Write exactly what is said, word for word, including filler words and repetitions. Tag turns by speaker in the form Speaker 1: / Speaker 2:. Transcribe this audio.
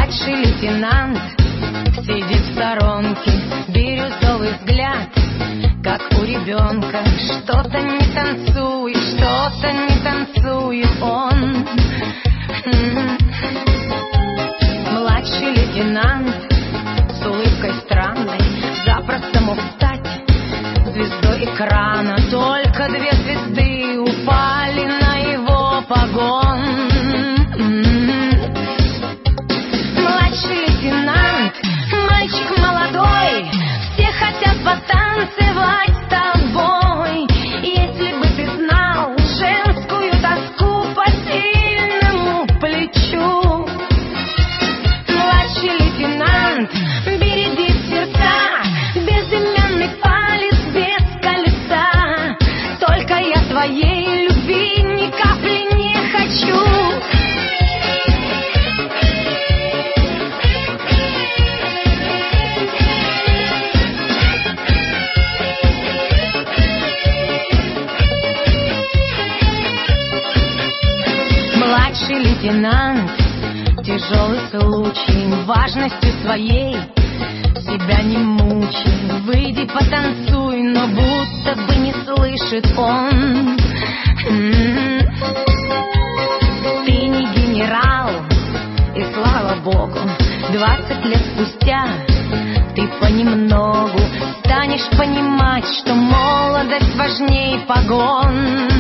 Speaker 1: Младший лейтенант сидит в сторонке, бирюзовый взгляд, как у ребенка. Что-то не танцует, что-то не танцует он. Младший лейтенант с улыбкой странной запросто мог стать звездой экрана. Только две звезды упали на его погон. Младший лейтенант, мальчик молодой, все хотят потанцевать с тобой. Если бы ты знал женскую тоску по сильному плечу. Младший лейтенант бередит сердца, безымянный палец без колеса. Только я твоей любви ни капли не хочу. Младший лейтенант, тяжелый случай, важностью своей себя не мучай. Выйди потанцуй, но будто бы не слышит он. М-м-м. Ты не генерал, и слава богу, двадцать лет спустя ты понемногу станешь понимать, что молодость важней погон.